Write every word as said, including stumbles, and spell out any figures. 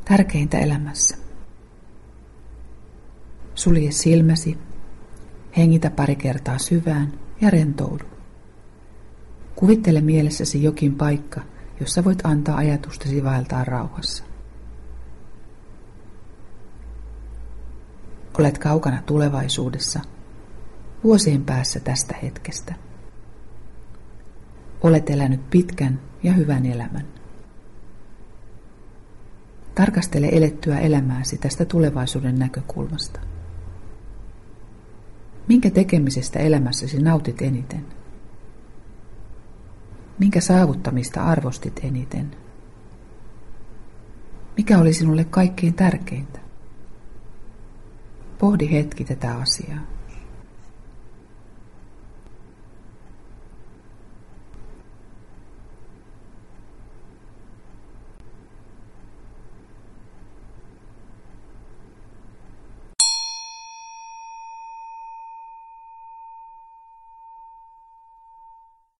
Tärkeintä elämässä. Sulje silmäsi, hengitä pari kertaa syvään ja rentoudu. Kuvittele mielessäsi jokin paikka, jossa voit antaa ajatustesi vaeltaa rauhassa. Olet kaukana tulevaisuudessa, vuosien päässä tästä hetkestä. Olet elänyt pitkän ja hyvän elämän. Tarkastele elettyä elämääsi tästä tulevaisuuden näkökulmasta. Minkä tekemisestä elämässäsi nautit eniten? Minkä saavuttamista arvostit eniten? Mikä oli sinulle kaikkein tärkeintä? Pohdi hetki tätä asiaa.